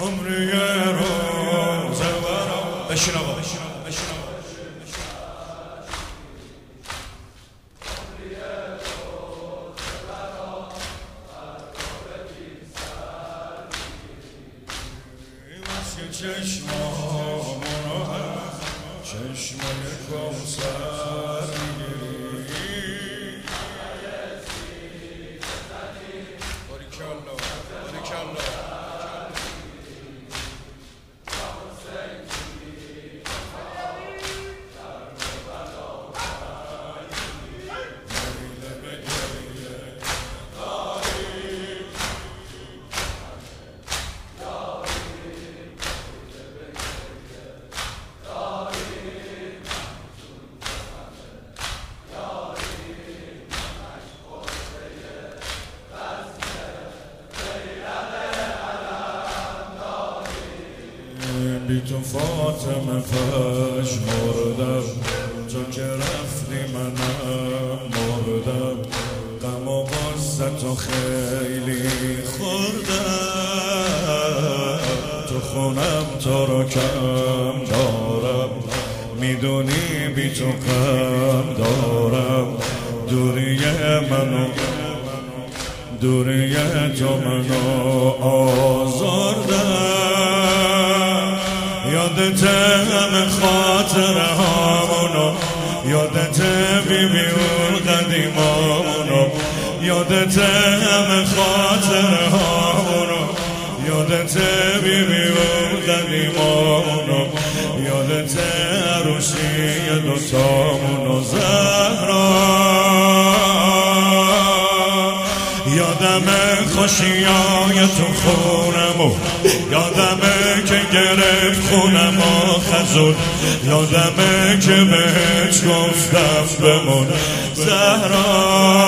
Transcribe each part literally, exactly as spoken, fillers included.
عمری روز برام بشین آقا بشین آقا چشمامونو هم چشمای کوثر میگیری باریکالله باریکالله بی تو فاطمه پژمردم، تو که رفتی منم مردم، غم و غصه تو خیلی خوردم، تو خونم تو رو کم دارم، میدونی بی تو غم دارم، دوری منو دوری تو منو آزردم. یادت همه خاطره هامونو، یادت بی بی اون قدیمامونو، یادت همه خاطره هامونو، یادت بی بی اون قدیمامونو، یادت عروسی دوتامونو زهرا، یادمه خوشیای تو خونمو، یادمه که گرفت خونمو خزون، یادمه که بهت گفتم بمون زهرا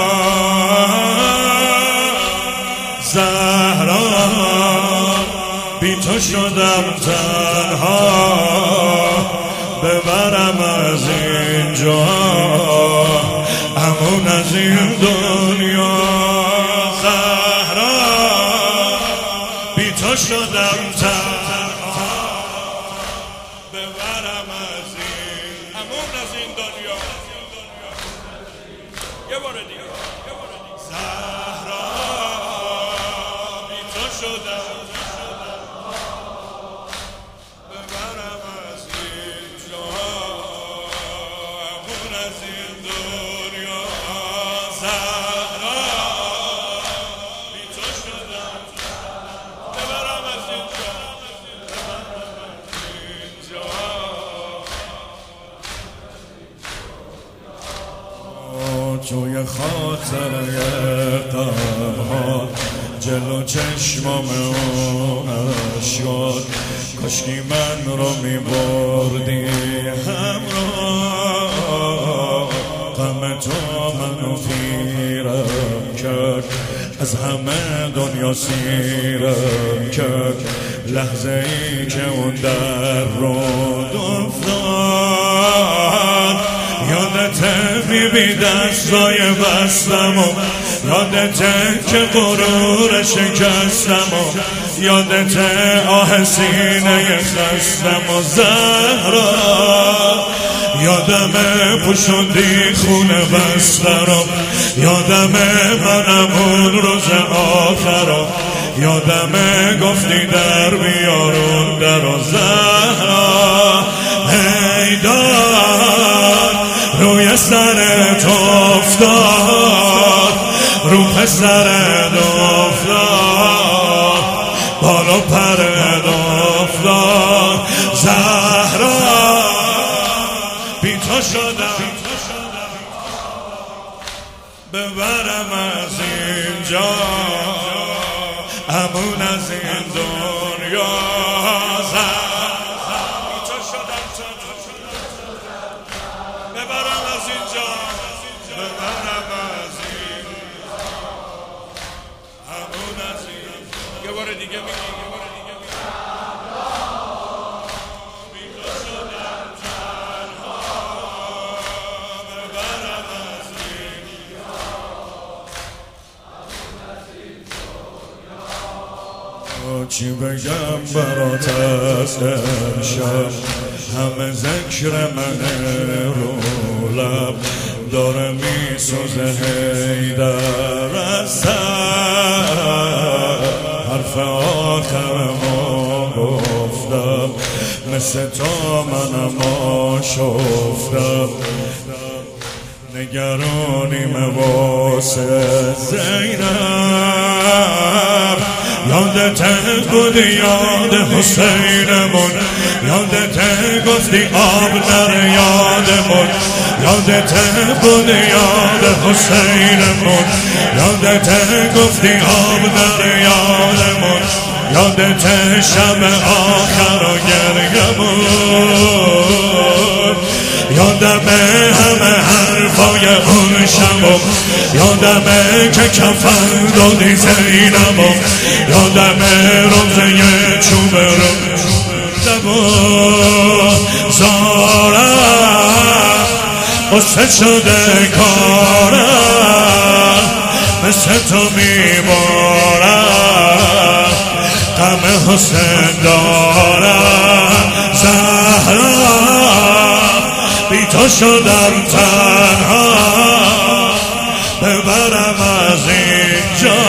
زهرا، بی تو شدم تنها، ببرم از اینجا امون از این دنیا، تو شدم تنها، ببرم از این امون از این دنیا. یه بار دیگه زهرا، بی تو شدم ببرم از این جا امون از این دنیا. زهرا، بی تو شدم توی خاطره غم‌ها، جلو چشمام اون اشکات، کاشکی من رو میبردی همراه، غم تو منو پیرم کرد، از همه دنیا سیرم کرد، لحظه ای که اون در رود افتاد، یادته بی بی دستای بستمو، یادته که غرور شکستمو، یادته آه سینه خستمو زهرا، یادمه پوشوندی خونه بسترم، یادمه منم اون روز آخرم، یادمه گفتی در بیارون در زهرا، هیدار روی سرت افتاد، رو پسرت افتاد، بالا پرت افتاد زهرا، بی تو شدم ببرم از اینجا امون از این دنیا. ببرم از اینجا ببرم از این امون از این. یه بار دیگه میگی یه بار دیگه میگی بی تو شدم تنها، ببرم از این امون از این دنیا. چی بگم برات از امشب، همه ذکر منه رو لب داره میسوزه حیدر از سر. حرف آخرمو گفتم مثل تا منم آشفتم، نگرانیم واسه زینب. یادت بود یاد حسینمون، یادت گفتی آب نره یادمون، یادت بود یاد حسینمون، یادت گفتی آب نره یادمون، یادت شب آخر و گریمون، یادمه همه حرفای اون شبم، یادمه که کفن دادی زینبم، یادمه روزه چوب رو دبون زارم، قصه شده کارم، مثل تو میبارم، غم حسین دارم. زهرا بی تو شدم تنها، ببرم از اینجا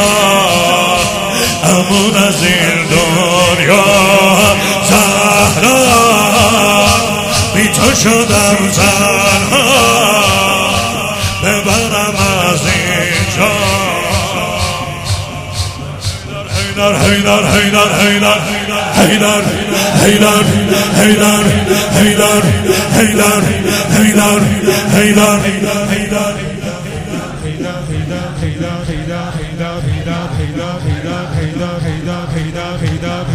امون از این دنیا. زهرا بی تو شدم تنها، ببرم از اینجا. حیدر حیدر حیدر حیدر حیدر حیدر حیدر حیدر حیدر حیدر حیدر حیدر Hey,